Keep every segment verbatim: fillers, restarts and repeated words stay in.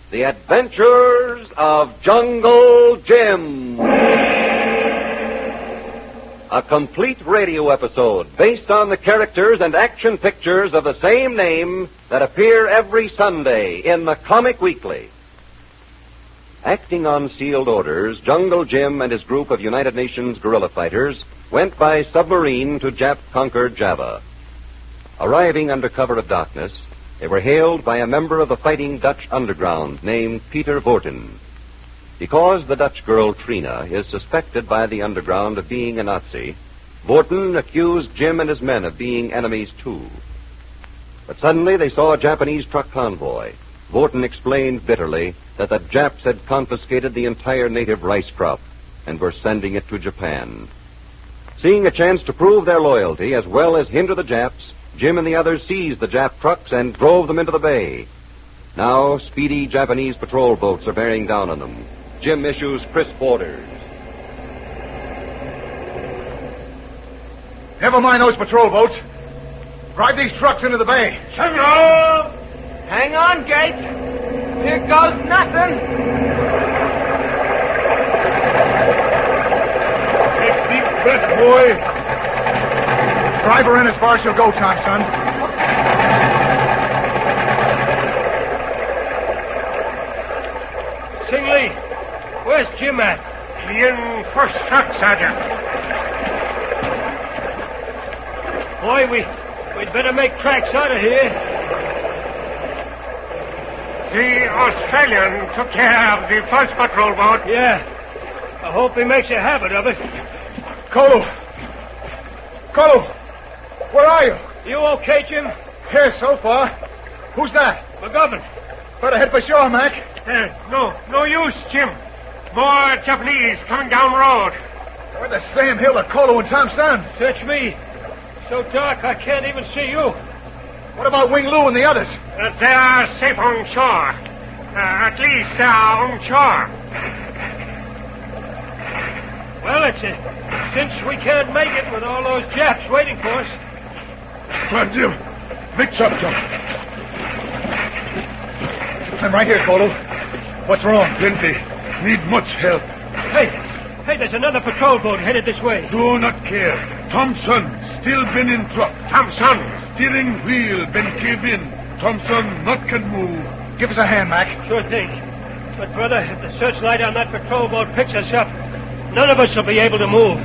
The Adventures of Jungle Jim. A complete radio episode based on the characters and action pictures of the same name that appear every Sunday in the Comic Weekly. Acting on sealed orders, Jungle Jim and his group of United Nations guerrilla fighters went by submarine to Jap-conquered Java. Arriving under cover of darkness, they were hailed by a member of the fighting Dutch underground named Peter Voorten. Because the Dutch girl Trina is suspected by the underground of being a Nazi, Voorten accused Jim and his men of being enemies too. But suddenly they saw a Japanese truck convoy. Voorten explained bitterly that the Japs had confiscated the entire native rice crop and were sending it to Japan. Seeing a chance to prove their loyalty as well as hinder the Japs, Jim and the others seized the Jap trucks and drove them into the bay. Now, speedy Japanese patrol boats are bearing down on them. Jim issues crisp orders. Never mind those patrol boats. Drive these trucks into the bay. General! Hang on, Gate. Here goes nothing. Take deep breath, boy. Drive her in as far as she'll go, Thompson. Sing Lee, where's Jim at? He in first truck, Sergeant. Boy, we, we'd better make tracks out of here. The Australian took care of the first patrol boat. Yeah. I hope he makes a habit of it. Kolu! Kolu! Where are you? You okay, Jim? Here, so far. Who's that? McGovern. Better head for shore, Mac. Uh, no, no use, Jim. More Japanese coming down the road. Where the Sam Hill are Kolu and Thompson? Search me. So dark I can't even see you. What about Wing Lu and the others? Uh, they're safe on shore. Uh, at least they're on shore. Well, it's a cinch we can't make it with all those Japs waiting for us. Come on, Jim. Mix up, Jim. I'm right here, Kolu. What's wrong? Plenty. Need much help. Hey, hey, there's another patrol boat headed this way. Do not care. Thompson still been in truck. Thompson. Steering wheel been cave in. Thompson not can move. Give us a hand, Mac. Sure thing. But, brother, if the searchlight on that patrol boat picks us up, none of us will be able to move.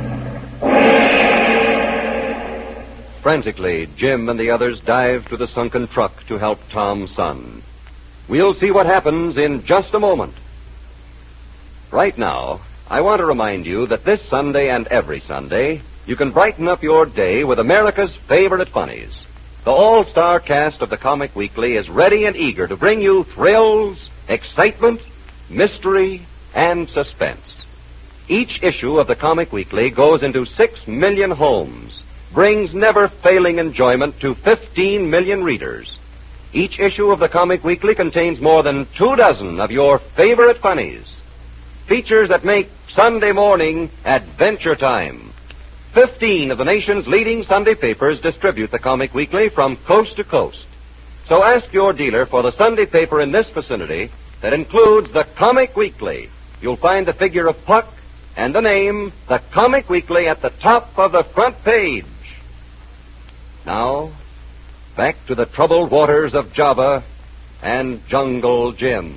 Frantically, Jim and the others dived to the sunken truck to help Tom's son. We'll see what happens in just a moment. Right now, I want to remind you that this Sunday and every Sunday, you can brighten up your day with America's favorite funnies. The all-star cast of the Comic Weekly is ready and eager to bring you thrills, excitement, mystery, and suspense. Each issue of the Comic Weekly goes into six million homes, brings never-failing enjoyment to fifteen million readers. Each issue of the Comic Weekly contains more than two dozen of your favorite funnies. Features that make Sunday morning adventure time. Fifteen of the nation's leading Sunday papers distribute the Comic Weekly from coast to coast. So ask your dealer for the Sunday paper in this vicinity that includes the Comic Weekly. You'll find the figure of Puck and the name, the Comic Weekly, at the top of the front page. Now, back to the troubled waters of Java and Jungle Jim.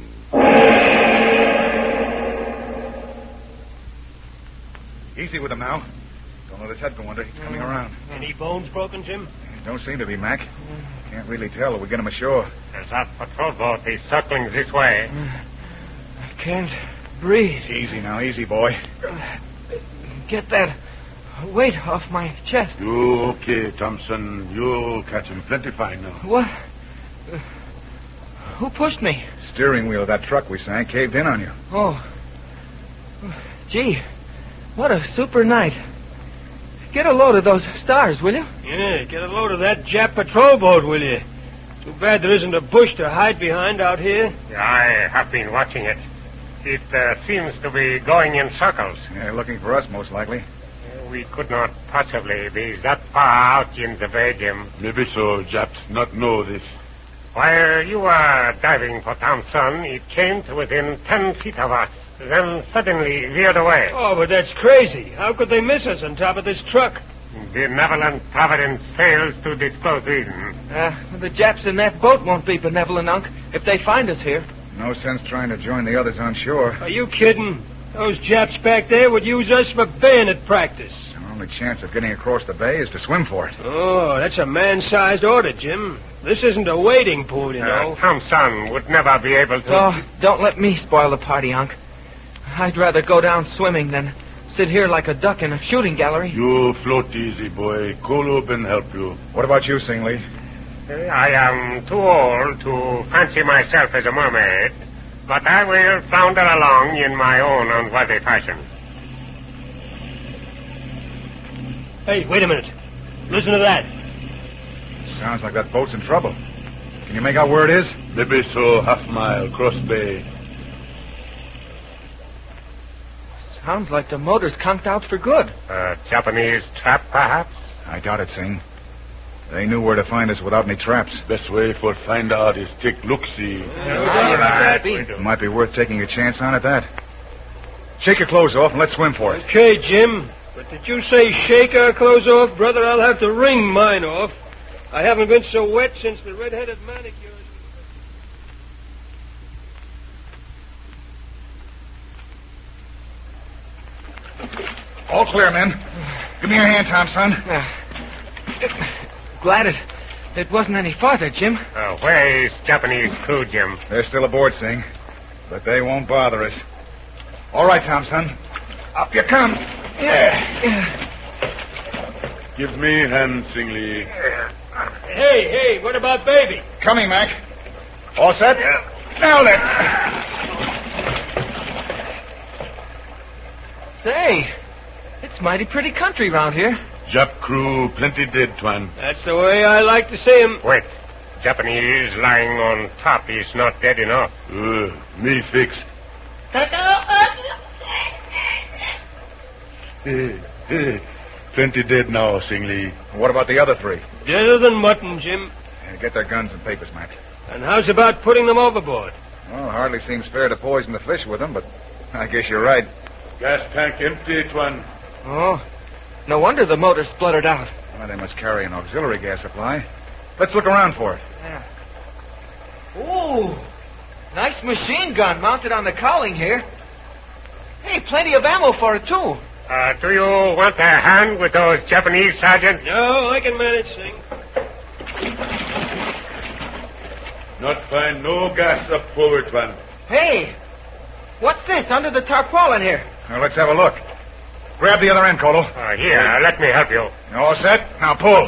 Easy with him now. Don't let his head go under. He's coming around. Any bones broken, Jim? Don't seem to be, Mac. Can't really tell till we get him ashore. There's that patrol boat is circling this way. I can't breathe. Easy now, easy, boy. Get that weight off my chest. You okay, Thompson? You'll catch him plenty fine now. What? Uh, who pushed me? Steering wheel of that truck we sank caved in on you. Oh. Gee, what a super night. Get a load of those stars, will you? Yeah, get a load of that Jap patrol boat, will you? Too bad there isn't a bush to hide behind out here. I have been watching it. It uh, seems to be going in circles. Yeah, looking for us, most likely. We could not possibly be that far out in the bay, Jim. Maybe so. Japs not know this. While you were diving for Thompson, it came to within ten feet of us, then suddenly veered away. Oh, but that's crazy. How could they miss us on top of this truck? Benevolent Providence fails to disclose reason. Uh, the Japs in that boat won't be benevolent, Unc, if they find us here. No sense trying to join the others on shore. Are you kidding? Those Japs back there would use us for bayonet practice. Our only chance of getting across the bay is to swim for it. Oh, that's a man-sized order, Jim. This isn't a wading pool, you know. Uh, Thompson would never be able to... Oh, don't let me spoil the party, Unc. I'd rather go down swimming than sit here like a duck in a shooting gallery. You float easy, boy. Kolo can help you. What about you, Singley? I am too old to fancy myself as a mermaid, but I will flounder along in my own unworthy fashion. Hey, wait a minute. Listen to that. Sounds like that boat's in trouble. Can you make out where it is? Maybe so, half mile, cross bay. Sounds like the motor's conked out for good. A Japanese trap, perhaps? I doubt it, Sing. They knew where to find us without any traps. Best way for find out is take look-see. It might be worth taking a chance on at that. Shake your clothes off and let's swim for it. Okay, Jim. But did you say shake our clothes off, brother? I'll have to wring mine off. I haven't been so wet since the red-headed manicure. All clear, men. Give me your hand, Thompson. Uh, glad it, it wasn't any farther, Jim. Uh, where is Japanese crew, Jim? They're still aboard, Sing. But they won't bother us. All right, Thompson. Up you come. Yeah. yeah. Give me hand, Singley. Hey, hey, what about baby? Coming, Mac. All set? Yeah. Now then. Say, it's mighty pretty country round here. Jap crew, plenty dead, Twan. That's the way I like to see 'em. Wait. Japanese lying on top is not dead enough. Uh, me fix. Hey, hey. Plenty dead now, Singley. What about the other three? Deader than mutton, Jim. Yeah, get their guns and papers, Mac. And how's about putting them overboard? Well, hardly seems fair to poison the fish with them, but I guess you're right. Gas tank empty, Twan. Oh, no wonder the motor spluttered out. Well, they must carry an auxiliary gas supply. Let's look around for it. Yeah. Ooh, nice machine gun mounted on the cowling here. Hey, plenty of ammo for it, too. Uh, do you want a hand with those Japanese, Sergeant? No, I can manage things. Not find no gas up forward, Twan. Hey, what's this under the tarpaulin here? Now, let's have a look. Grab the other end, Colo. Uh, here, let me help you. All set? Now pull.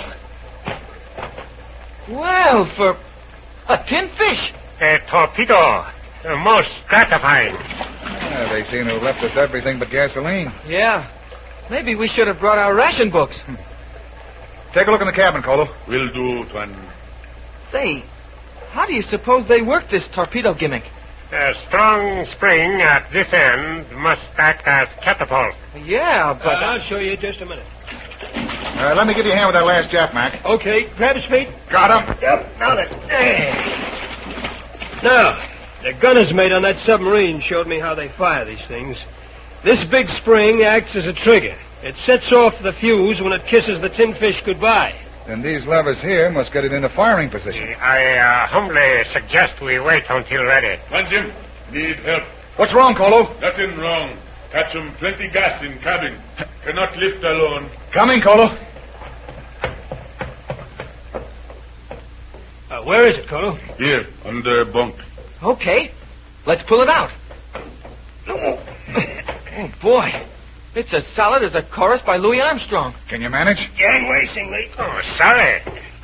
Well, for a tin fish. A torpedo. Uh, most gratifying. Yeah, they seem to have left us everything but gasoline. Yeah. Maybe we should have brought our ration books. Take a look in the cabin, Colo. Will do, Twan. Say, how do you suppose they work this torpedo gimmick? A strong spring at this end must act as catapult. Yeah, but... Uh, I'll show you in just a minute. Uh, let me give you a hand with that last Jap, Mac. Okay, grab his feet. Got him. Yep, now then. Hey. Now, the gunners mate on that submarine showed me how they fire these things. This big spring acts as a trigger. It sets off the fuse when it kisses the tin fish goodbye. Then these levers here must get it into firing position. I uh, humbly suggest we wait until ready. Twan, Jim, need help. What's wrong, Colo? Nothing wrong. Catch 'em plenty gas in cabin. Cannot lift alone. Coming, Colo. Uh, where is it, Colo? Here, under bunk. Okay, let's pull it out. Oh, boy. It's as solid as a chorus by Louis Armstrong. Can you manage? Gangway, Singley. Oh, sorry.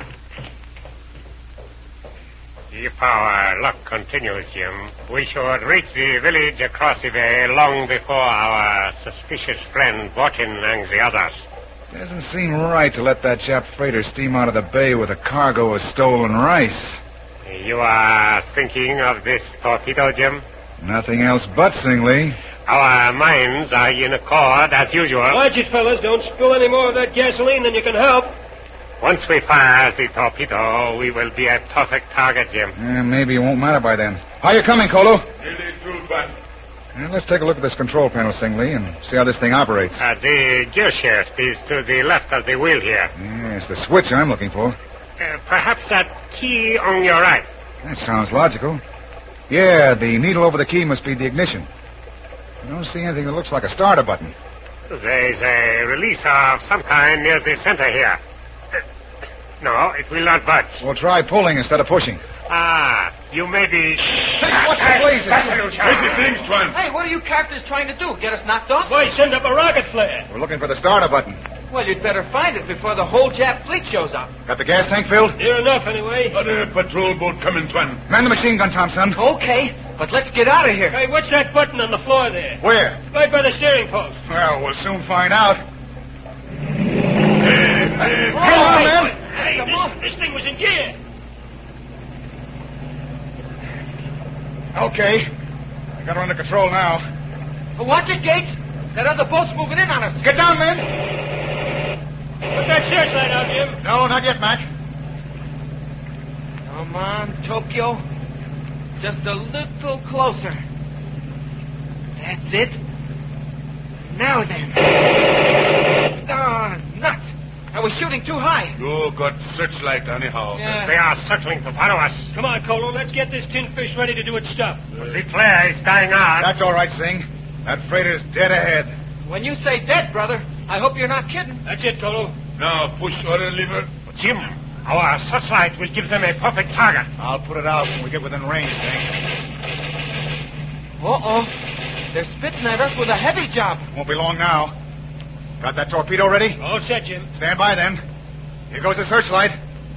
If our luck continues, Jim, we should reach the village across the bay long before our suspicious friend Bortin and the others. Doesn't seem right to let that Jap freighter steam out of the bay with a cargo of stolen rice. You are thinking of this torpedo, Jim? Nothing else but, Singley. Our minds are in accord as usual. Watch it, fellas. Don't spill any more of that gasoline than you can help. Once we fire the torpedo, we will be a perfect target, Jim. Eh, maybe it won't matter by then. How you coming, Kolo? Nearly through, Twan. Eh, let's take a look at this control panel, Sing Lee, and see how this thing operates. Uh, the gear shift is to the left of the wheel here. Yeah, it's the switch I'm looking for. Uh, perhaps that key on your right. That sounds logical. Yeah, the needle over the key must be the ignition. I don't see anything that looks like a starter button. There's a release of some kind near the center here. Uh, no, it will not budge. We'll try pulling instead of pushing. Ah, you may be... Hey, what's the blazes? Crazy things, Twan. Hey, what are you characters trying to do? Get us knocked off? Why send up a rocket flare? We're looking for the starter button. Well, you'd better find it before the whole Jap fleet shows up. Got the gas tank filled? Near enough, anyway. Other patrol boat coming, Twan. Man the machine gun, Thompson. Okay, but let's get out of here. Hey, what's that button on the floor there? Where? Right by the steering post. Well, we'll soon find out. Hey, hey, Oh, Come on, hey, man. Hey, Come this, on. this thing was in gear. Okay. I got her under control now. Watch it, Gates. That other boat's moving in on us. Get down, men. Put that searchlight out, Jim. No, not yet, Mac. Come on, Tokyo. Just a little closer. That's it. Now then. Ah, nuts. I was shooting too high. You got searchlight anyhow. Yeah. They are circling to follow us. Come on, Colo. Let's get this tin fish ready to do its stuff. The flare is dying out. That's all right, Sing. That freighter's dead ahead. When you say dead, brother, I hope you're not kidding. That's it, Colo. Now push other lever. Jim, our searchlight will give them a perfect target. I'll put it out when we get within range, Sing. Uh-oh. They're spitting at us with a heavy job. Won't be long now. Got that torpedo ready? All set, Jim. Stand by, then. Here goes the searchlight.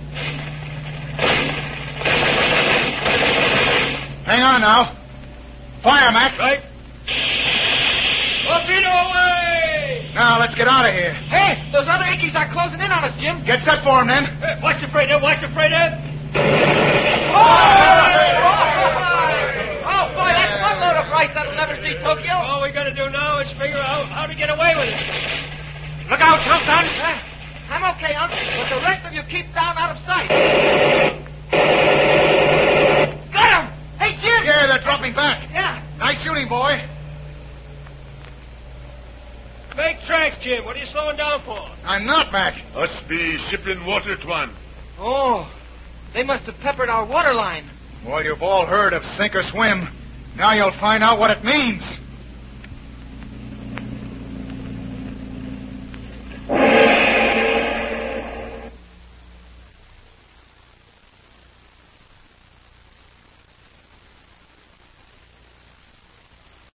Hang on now. Fire, Mac. Right. Torpedo away! Now, let's get out of here. Hey, those other Yankees are closing in on us, Jim. Get set for him, then. Hey, watch the freighter. Watch the freighter. Oh, boy, that's one load of rice that'll never see Tokyo. All we got to do now is figure out how to get away with it. Look out, Thompson. Uh, I'm okay, Unc, but the rest of you keep down out of sight. Got him! Hey, Jim! Yeah, they're dropping back. Yeah. Nice shooting, boy. Make tracks, Jim. What are you slowing down for? I'm not, Mac. Us be shipping water, Twan. Oh, they must have peppered our water line. Well, you've all heard of sink or swim. Now you'll find out what it means.